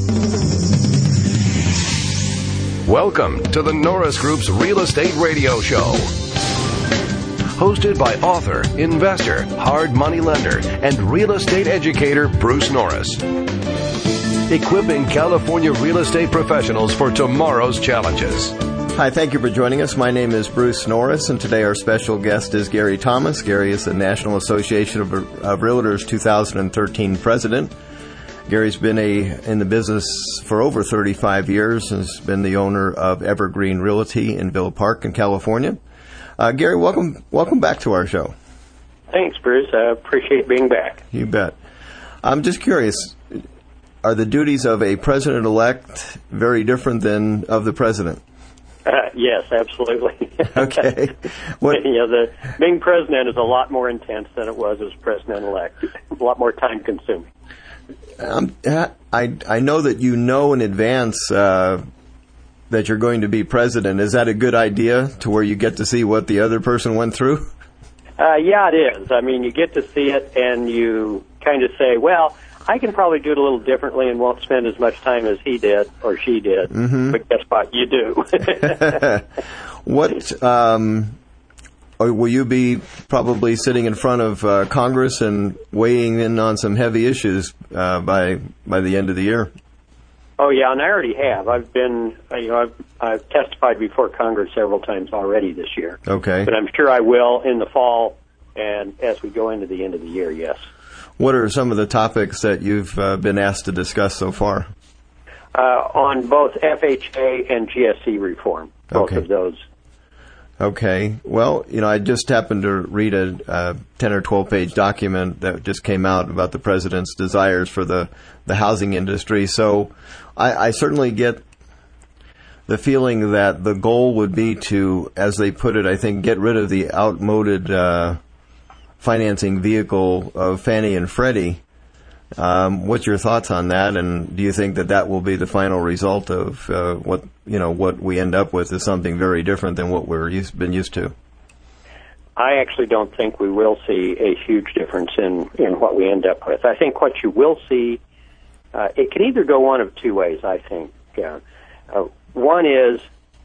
Welcome to the Norris Group's Real Estate Radio Show. Hosted by author, investor, hard money lender, and real estate educator Bruce Norris. Equipping California real estate professionals for tomorrow's challenges. Hi, thank you for joining us. My name is Bruce Norris, and today our special guest is Gary Thomas. Gary is the National Association of Realtors 2013 president. Gary's been in the business for over 35 years and has been the owner of Evergreen Realty in Villa Park in California. Gary, welcome back to our show. Thanks, Bruce. I appreciate being back. You bet. I'm just curious, are the duties of a president-elect very different than of the president? Yes, absolutely. Okay. Being president is a lot more intense than it was as president-elect. A lot more time-consuming. I know that you know in advance that you're going to be president. Is that a good idea to where you get to see what the other person went through? Yeah, it is. I mean, you get to see it and you kind of say, well, I can probably do it a little differently and won't spend as much time as he did or she did. Mm-hmm. But guess what? You do. Or will you be probably sitting in front of Congress and weighing in on some heavy issues by the end of the year? Oh yeah, and I already have. I've testified before Congress several times already this year. Okay, but I'm sure I will in the fall and as we go into the end of the year. Yes. What are some of the topics that you've been asked to discuss so far? On both FHA and GSE reform, both of those. Okay. Well, I just happened to read a 10 or 12-page document that just came out about the president's desires for the housing industry. So I certainly get the feeling that the goal would be to, as they put it, I think, get rid of the outmoded financing vehicle of Fannie and Freddie. What's your thoughts on that? And do you think that will be the final result of what we end up with is something very different than what we're been used to? I actually don't think we will see a huge difference in what we end up with. I think what you will see, it can either go one of two ways, I think. One is,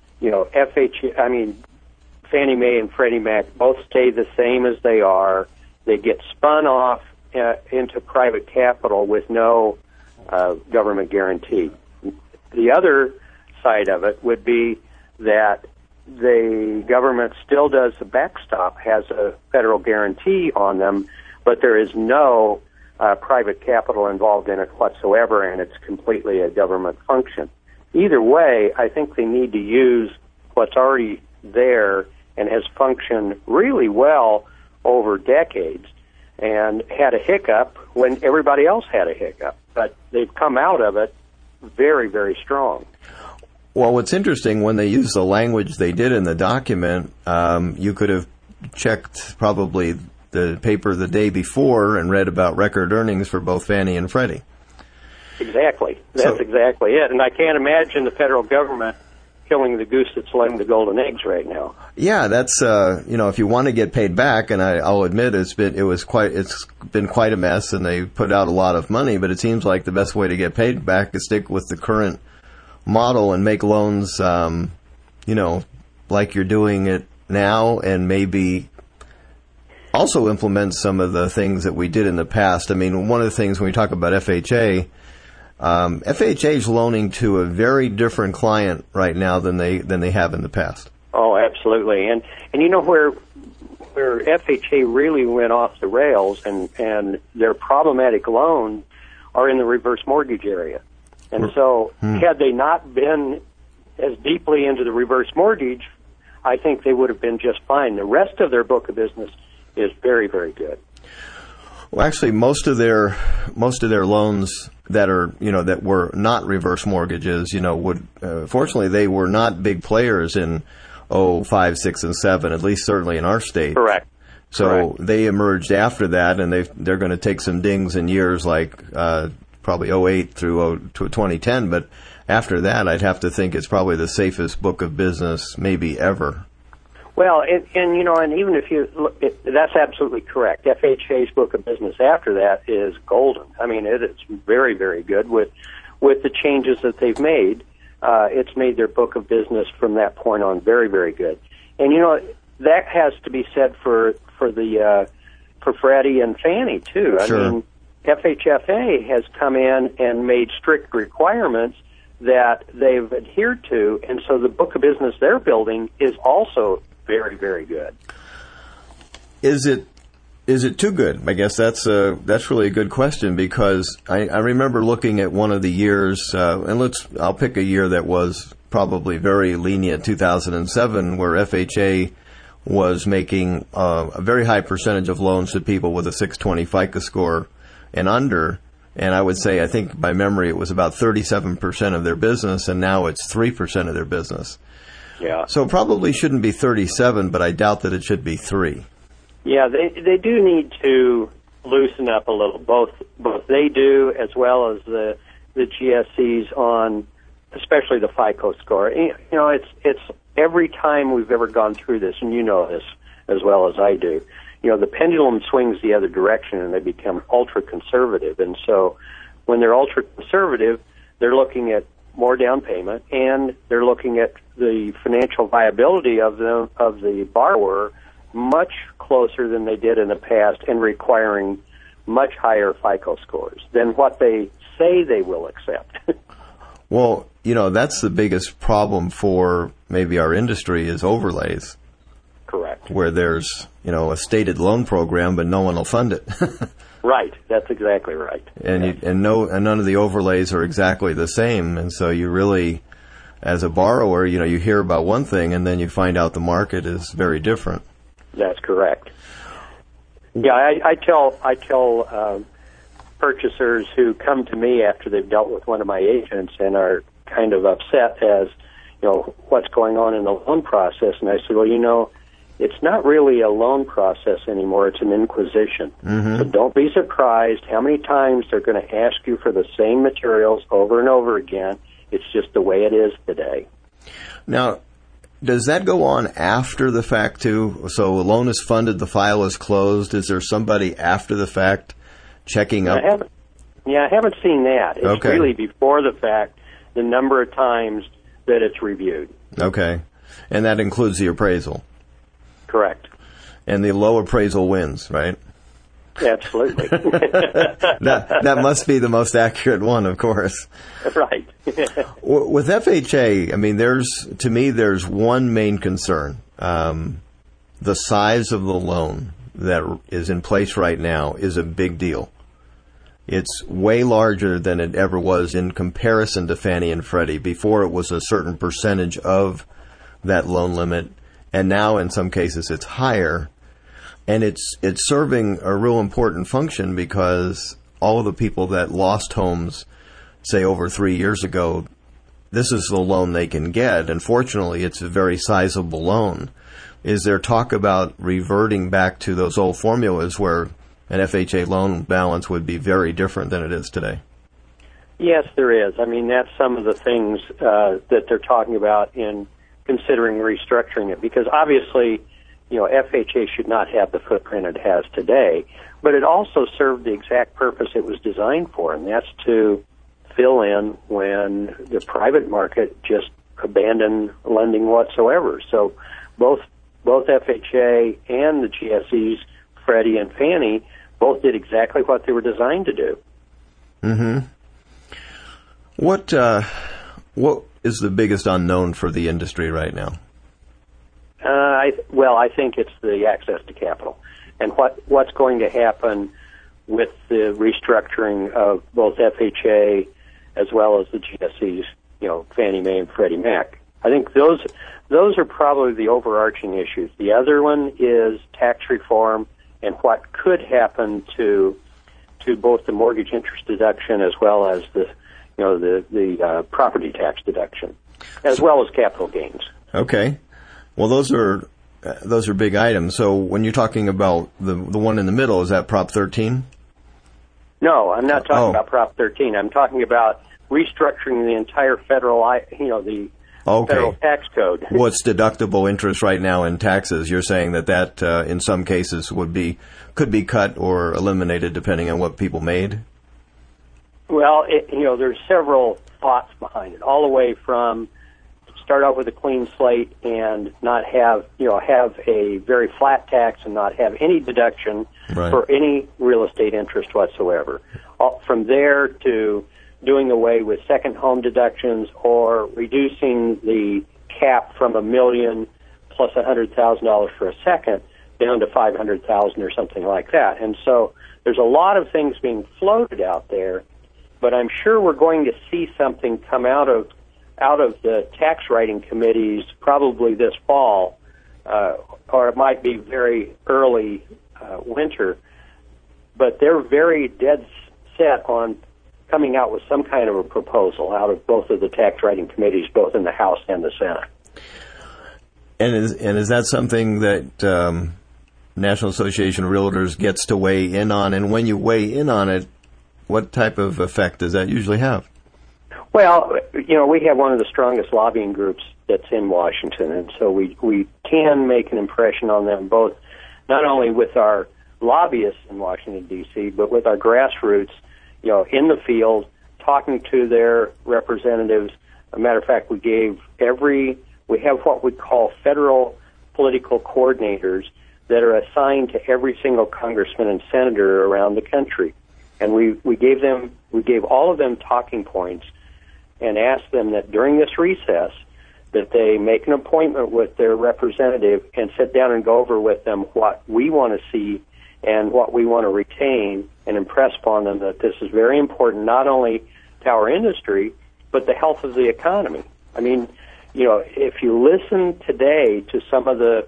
Fannie Mae and Freddie Mac both stay the same as they are. They get spun off into private capital with no government guarantee. The other side of it would be that the government still does the backstop, has a federal guarantee on them, but there is no private capital involved in it whatsoever, and it's completely a government function. Either way, I think they need to use what's already there and has functioned really well over decades and had a hiccup when everybody else had a hiccup. But they've come out of it very, very strong. Well, what's interesting, when they use the language they did in the document, you could have checked probably the paper the day before and read about record earnings for both Fannie and Freddie. Exactly. That's exactly it. And I can't imagine the federal government killing the goose that's laying the golden eggs right now. Yeah, that's if you want to get paid back, and I'll admit it's been quite a mess, and they put out a lot of money. But it seems like the best way to get paid back is stick with the current model and make loans, like you're doing it now, and maybe also implement some of the things that we did in the past. I mean, one of the things when we talk about FHA. FHA is loaning to a very different client right now than they have in the past. Oh, absolutely. And where FHA really went off the rails and their problematic loans are in the reverse mortgage area. And so had they not been as deeply into the reverse mortgage, I think they would have been just fine. The rest of their book of business is very, very good. Well, actually, most of their loans that were not reverse mortgages, fortunately they were not big players in 5, 6, and 7, at least certainly in our state. Correct. So they emerged after that, and they're going to take some dings in years like probably 08 through 2010. But after that, I'd have to think it's probably the safest book of business maybe ever. Well, and even if you look, that's absolutely correct. FHA's book of business after that is golden. I mean, it is very, very good with with the changes that they've made, it's made their book of business from that point on very, very good. And, that has to be said for Freddie and Fannie, too. Sure. I mean, FHFA has come in and made strict requirements that they've adhered to, and so the book of business they're building is also very, very good. Is it too good? I guess that's really a good question, because I remember looking at one of the years, and I'll pick a year that was probably very lenient, 2007, where FHA was making a very high percentage of loans to people with a 620 FICO score and under. And I would say, I think by memory, it was about 37% of their business, and now it's 3% of their business. Yeah. So it probably shouldn't be 37, but I doubt that it should be 3. Yeah, they do need to loosen up a little. Both they do, as well as the GSEs on, especially the FICO score. It's every time we've ever gone through this, and you know this as well as I do. The pendulum swings the other direction, and they become ultra conservative. And so, when they're ultra conservative, they're looking at more down payment, and they're looking at the financial viability of the borrower much closer than they did in the past, and requiring much higher FICO scores than what they say they will accept. Well, that's the biggest problem for maybe our industry is overlays. Correct. Where there's, a stated loan program, but no one will fund it. Right. That's exactly right. And none of the overlays are exactly the same. And so you really, as a borrower, you hear about one thing, and then you find out the market is very different. That's correct. Yeah, I tell purchasers who come to me after they've dealt with one of my agents and are kind of upset as, what's going on in the loan process. And I said, well, it's not really a loan process anymore. It's an inquisition. Mm-hmm. So don't be surprised how many times they're going to ask you for the same materials over and over again. It's just the way it is today. Now, does that go on after the fact, too? So a loan is funded, the file is closed. Is there somebody after the fact checking up? I haven't seen that. It's okay. Really before the fact, the number of times that it's reviewed. Okay. And that includes the appraisal? Correct. And the low appraisal wins, right? Absolutely. that must be the most accurate one, of course. Right. With FHA, I mean, there's one main concern. The size of the loan that is in place right now is a big deal. It's way larger than it ever was in comparison to Fannie and Freddie. Before, it was a certain percentage of that loan limit, and now in some cases it's higher. And it's serving a real important function, because all of the people that lost homes, say over 3 years ago, this is the loan they can get. And fortunately, it's a very sizable loan. Is there talk about reverting back to those old formulas where an FHA loan balance would be very different than it is today? Yes, there is. I mean, that's some of the things that they're talking about in considering restructuring it, because obviously, FHA should not have the footprint it has today, but it also served the exact purpose it was designed for, and that's to fill in when the private market just abandoned lending whatsoever. So both FHA and the GSEs, Freddie and Fannie, both did exactly what they were designed to do. Mm-hmm. What is the biggest unknown for the industry right now? I think it's the access to capital, and what's going to happen with the restructuring of both FHA as well as the GSEs, Fannie Mae and Freddie Mac. I think those are probably the overarching issues. The other one is tax reform and what could happen to both the mortgage interest deduction as well as the property tax deduction, as well as capital gains. Okay. Well, those are big items. So when you're talking about the one in the middle, is that Prop 13? No, I'm not talking about Prop 13. I'm talking about restructuring the entire federal tax code. What's deductible interest right now in taxes? You're saying that in some cases could be cut or eliminated depending on what people made? Well, there's several thoughts behind it, all the way from start out with a clean slate and not have a very flat tax and not have any deduction for any real estate interest whatsoever. From there to doing away with second home deductions or reducing the cap from $1 million plus $100,000 for a second down to $500,000 or something like that. And so there's a lot of things being floated out there, but I'm sure we're going to see something come out of the tax writing committees probably this fall, or it might be very early winter. But they're very dead set on coming out with some kind of a proposal out of both of the tax writing committees, both in the House and the Senate. And is that something that National Association of Realtors gets to weigh in on? And when you weigh in on it, what type of effect does that usually have? Well, we have one of the strongest lobbying groups that's in Washington, and so we can make an impression on them, both not only with our lobbyists in Washington, D.C., but with our grassroots, in the field, talking to their representatives. As a matter of fact, we have what we call federal political coordinators that are assigned to every single congressman and senator around the country. And we gave all of them talking points and asked them that during this recess that they make an appointment with their representative and sit down and go over with them what we want to see and what we want to retain, and impress upon them that this is very important not only to our industry, but the health of the economy. I mean, if you listen today to some of the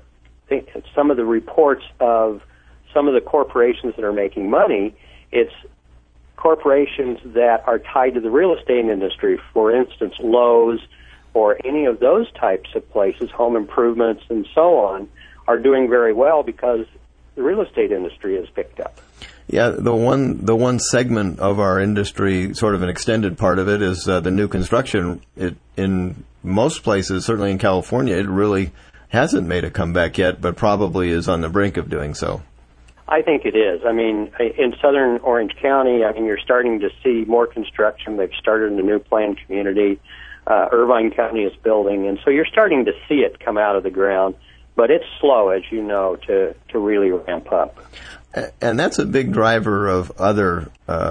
reports of some of the corporations that are making money, it's corporations that are tied to the real estate industry, for instance, Lowe's or any of those types of places, home improvements and so on, are doing very well because the real estate industry has picked up. Yeah, the one segment of our industry, sort of an extended part of it, is the new construction. In most places, certainly in California, it really hasn't made a comeback yet, but probably is on the brink of doing so. I think it is. I mean, in southern Orange County, you're starting to see more construction. They've started a new planned community. Irvine County is building, and so you're starting to see it come out of the ground. But it's slow, as you know, to really ramp up. And that's a big driver of other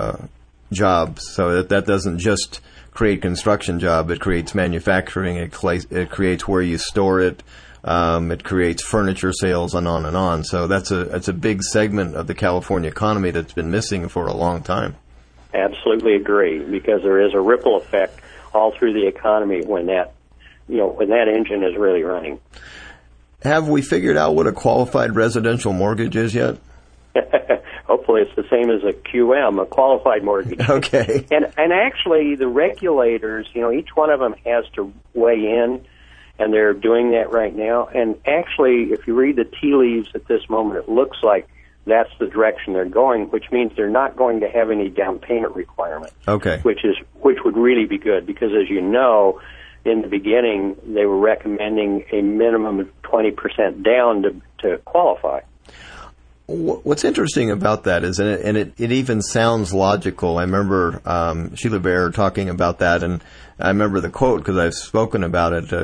jobs. So that doesn't just create construction job. It creates manufacturing. It creates where you store it. It creates furniture sales and on and on. So that's a big segment of the California economy that's been missing for a long time. Absolutely agree, because there is a ripple effect all through the economy when that engine is really running. Have we figured out what a qualified residential mortgage is yet? Hopefully it's the same as a QM, a qualified mortgage. Okay. And actually the regulators, each one of them has to weigh in, and they're doing that right now. And actually, if you read the tea leaves at this moment, it looks like that's the direction they're going, which means they're not going to have any down payment requirement. Okay. Which would really be good, because as you know, in the beginning, they were recommending a minimum of 20% down to qualify. What's interesting about that is, and it even sounds logical. I remember Sheila Bair talking about that, and I remember the quote because I've spoken about it.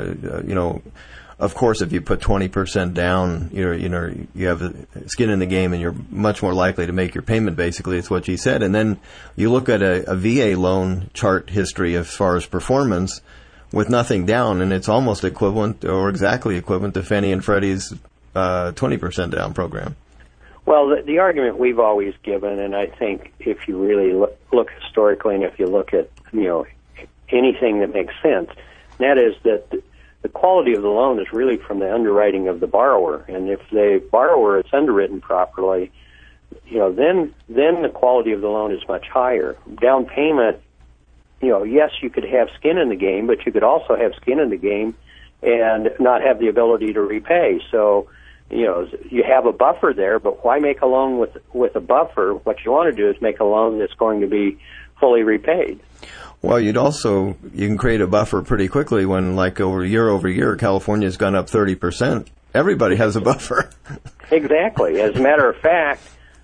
Of course, if you put 20% down, you have skin in the game, and you're much more likely to make your payment. Basically, it's what she said. And then you look at a VA loan chart history as far as performance, with nothing down, and it's almost equivalent or exactly equivalent to Fannie and Freddie's 20% down program. Well, the argument we've always given, and I think if you really look historically, and if you look at anything that makes sense, that is that the quality of the loan is really from the underwriting of the borrower, and if the borrower is underwritten properly, then the quality of the loan is much higher. Down payment, yes, you could have skin in the game, but you could also have skin in the game and not have the ability to repay. So, you have a buffer there, but why make a loan with a buffer? What you want to do is make a loan that's going to be fully repaid. Well, you can create a buffer pretty quickly when, like, over year, California's gone up 30%. Everybody has a buffer. Exactly. As a matter of fact,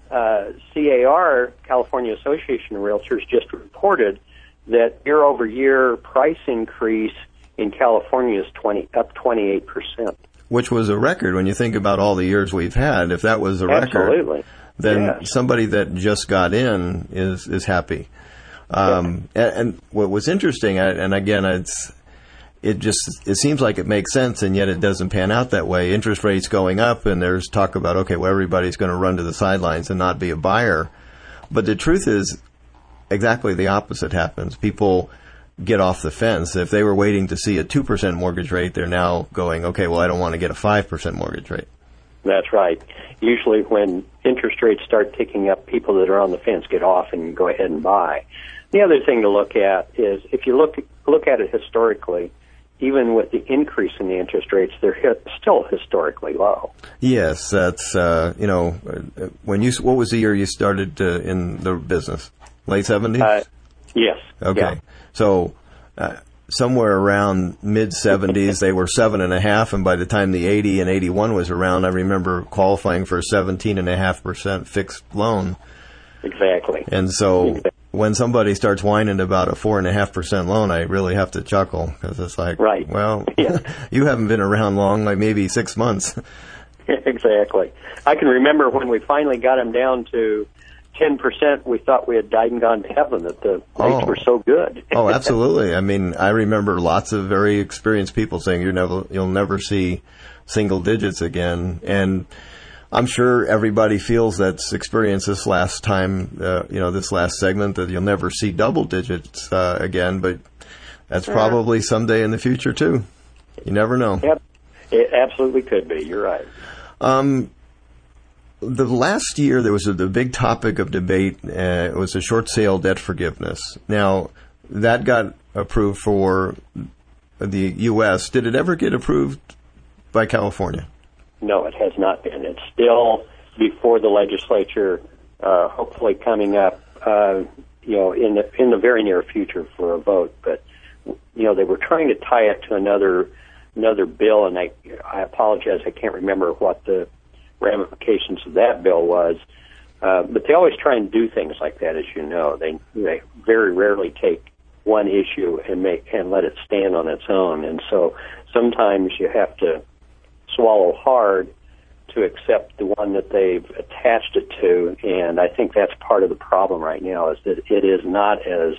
CAR, California Association of Realtors, just reported that year-over-year price increase in California is up 28%. Which was a record when you think about all the years we've had. If that was a record, absolutely, then somebody that just got in is happy. And what was interesting, and again, it seems like it makes sense, and yet it doesn't pan out that way. Interest rates going up, and there's talk about, okay, well, everybody's going to run to the sidelines and not be a buyer. But the truth is exactly the opposite happens. People get off the fence. If they were waiting to see a 2% mortgage rate, they're now going, okay, well, I don't want to get a 5% mortgage rate. That's right. Usually when interest rates start ticking up, people that are on the fence get off and go ahead and buy. The other thing to look at is if you look at it historically, even with the increase in the interest rates, they're still historically low. Yes, that's, what was the year you started in the business? Late 70s? Yes. Okay. Yeah. So somewhere around mid-70s, they were 7.5%, and by the time the 80 and 81 was around, I remember qualifying for a 17.5% fixed loan. Exactly. And so when somebody starts whining about a 4.5% loan, I really have to chuckle, because it's like, right. Well, you haven't been around long, like maybe 6 months. Exactly. I can remember when we finally got them down to 10%, we thought we had died and gone to heaven, that the rates were so good. Oh, absolutely. I mean, I remember lots of very experienced people saying you'll never see single digits again. And I'm sure everybody feels that's experienced this last time, this last segment, that you'll never see double digits again. But that's probably someday in the future, too. You never know. Yep. It absolutely could be. You're right. The last year, there was the big topic of debate. It was a short sale debt forgiveness. Now, that got approved for the U.S. Did it ever get approved by California? No, it has not been. It's still before the legislature, hopefully coming up, in the very near future for a vote. But, they were trying to tie it to another bill, and I apologize, I can't remember what the ramifications of that bill was, but they always try and do things like that, as you know. They very rarely take one issue and let it stand on its own, and so sometimes you have to swallow hard to accept the one that they've attached it to, and I think that's part of the problem right now, is that it is not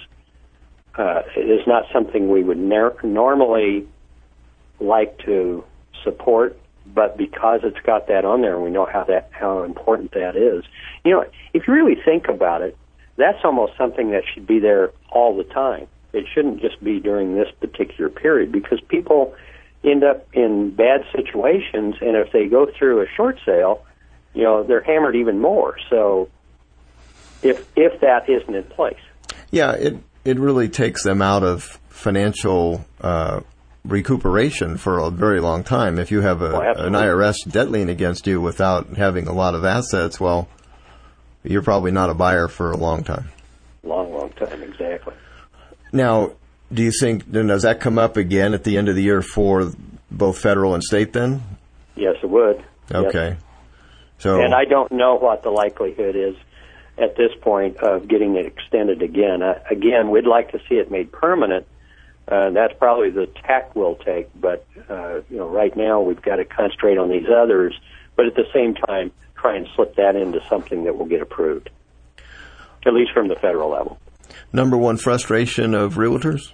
something we would normally like to support. But because it's got that on there, and we know how important that is, if you really think about it, that's almost something that should be there all the time. It shouldn't just be during this particular period, because people end up in bad situations, and if they go through a short sale, they're hammered even more. So if that isn't in place, it really takes them out of financial recuperation for a very long time. If you have an IRS debt lien against you without having a lot of assets, well, you're probably not a buyer for a long time. Long time, exactly. Now, do you think, does that come up again at the end of the year for both federal and state then? Yes, it would. Okay. Yes. So, and I don't know what the likelihood is at this point of getting it extended again. Again, we'd like to see it made permanent. That's probably the tack we'll take, but right now we've got to concentrate on these others, but at the same time try and slip that into something that will get approved, at least from the federal level. Number one frustration of realtors?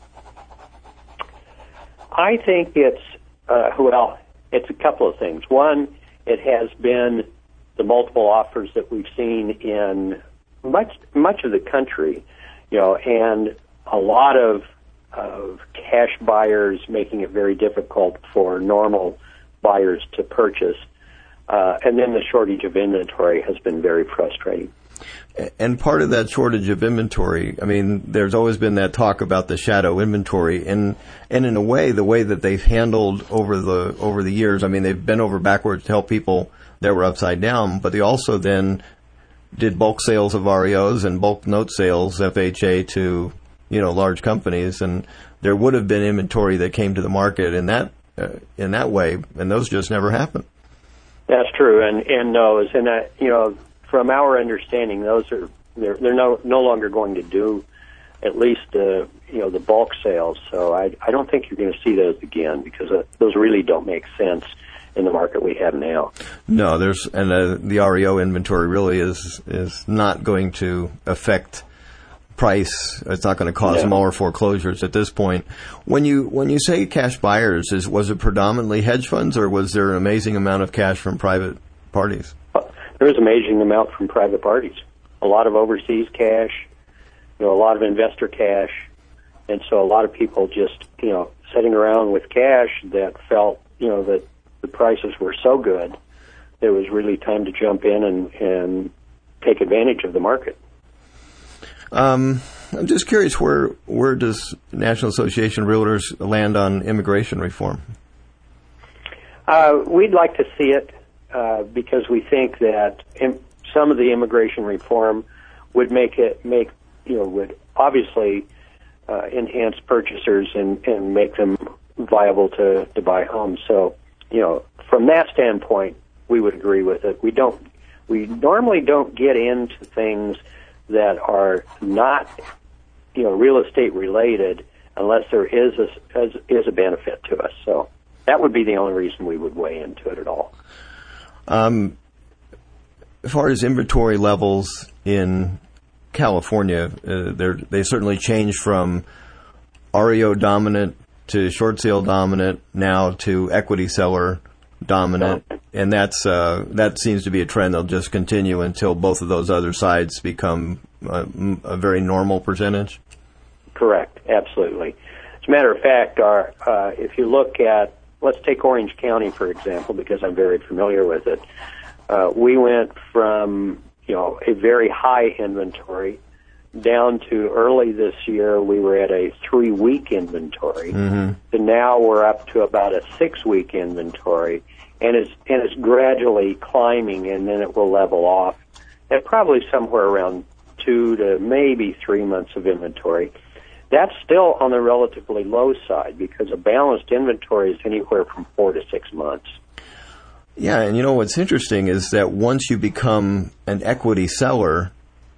I think it's a couple of things. One, it has been the multiple offers that we've seen in much of the country, and a lot of cash buyers, making it very difficult for normal buyers to purchase. And then the shortage of inventory has been very frustrating. And part of that shortage of inventory, I mean, there's always been that talk about the shadow inventory, and in a way, the way that they've handled over the years, I mean, they've bent over backwards to help people that were upside down, but they also then did bulk sales of REOs and bulk note sales, FHA, to large companies, and there would have been inventory that came to the market in that way, and those just never happened. That's true, and those, and from our understanding, they're no longer going to do at least the bulk sales. So I don't think you're going to see those again, because those really don't make sense in the market we have now. No, the REO inventory really is not going to affect price. It's not going to cause more foreclosures at this point. When you say cash buyers, was it predominantly hedge funds, or was there an amazing amount of cash from private parties? There was an amazing amount from private parties. A lot of overseas cash, a lot of investor cash, and so a lot of people just sitting around with cash that felt that the prices were so good, it was really time to jump in and take advantage of the market. I'm just curious, where does National Association of Realtors land on immigration reform? We'd like to see it because we think that some of the immigration reform would would obviously enhance purchasers and make them viable to buy homes. So, from that standpoint, we would agree with it. We normally don't get into things that are not, real estate related unless there is a benefit to us. So that would be the only reason we would weigh into it at all. As far as inventory levels in California, they certainly changed from REO dominant to short sale dominant, now to equity seller dominant, and that seems to be a trend that'll just continue until both of those other sides become a very normal percentage. Correct, absolutely. As a matter of fact, if you look at, let's take Orange County for example, because I'm very familiar with it. We went from a very high inventory down to early this year we were at a 3-week inventory. Mm-hmm. So now we're up to about a 6-week inventory, and it's gradually climbing, and then it will level off at probably somewhere around 2 to maybe 3 months of inventory. That's still on the relatively low side, because a balanced inventory is anywhere from 4 to 6 months. Yeah, and what's interesting is that once you become an equity seller,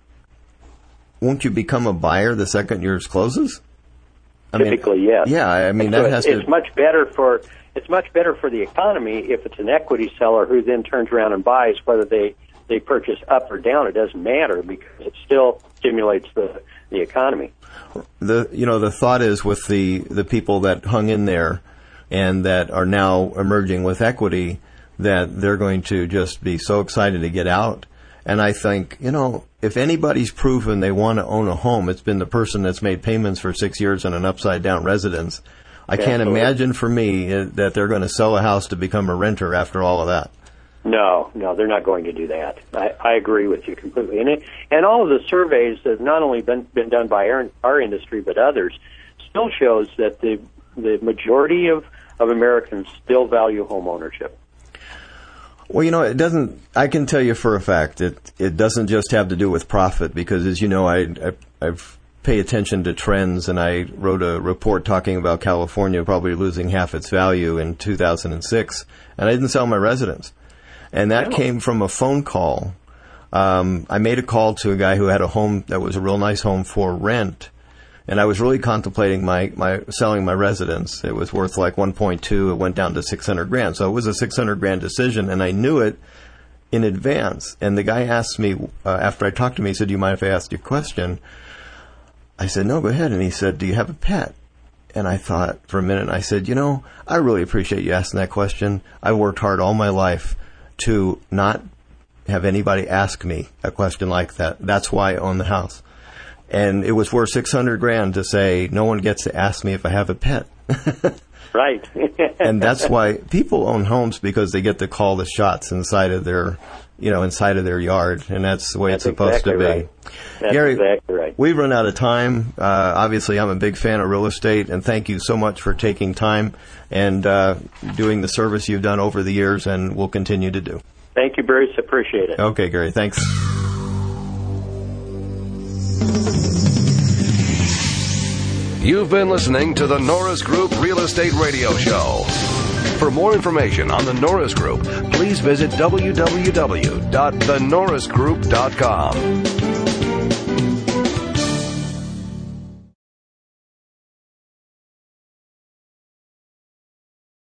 won't you become a buyer the second yours closes? Typically, yes. Yeah, I mean, that has to... It's much better for the economy if it's an equity seller who then turns around and buys, whether they purchase up or down. It doesn't matter, because it still stimulates the economy. The thought is, with the people that hung in there and that are now emerging with equity, that they're going to just be so excited to get out. And I think, if anybody's proven they want to own a home, it's been the person that's made payments for 6 years in an upside-down residence. I can't imagine for me that they're going to sell a house to become a renter after all of that. No, they're not going to do that. I agree with you completely. And all of the surveys that have not only been done by our industry but others still shows that the majority of Americans still value home ownership. Well, it doesn't. I can tell you for a fact it doesn't just have to do with profit, because, as you know, I pay attention to trends, and I wrote a report talking about California probably losing half its value in 2006, and I didn't sell my residence, and that came from a phone call. I made a call to a guy who had a home that was a real nice home for rent, and I was really contemplating my selling my residence. It was worth like 1.2. It went down to $600,000. So it was a $600,000 decision, and I knew it in advance. And the guy asked me, after I talked to him, he said, "Do you mind if I ask you a question?" I said, "No, go ahead." And he said, "Do you have a pet?" And I thought for a minute, and I said, I really appreciate you asking that question. I worked hard all my life to not have anybody ask me a question like that. That's why I own the house. And it was worth $600,000 to say no one gets to ask me if I have a pet. Right. And that's why people own homes, because they get to call the shots inside of their yard, and that's the way it's supposed to be. Right. That's Gary, exactly right. We've run out of time. Obviously, I'm a big fan of real estate, and thank you so much for taking time and doing the service you've done over the years, and will continue to do. Thank you, Bruce. Appreciate it. Okay, Gary. Thanks. You've been listening to the Norris Group Real Estate Radio Show. For more information on the Norris Group, please visit www.thenorrisgroup.com.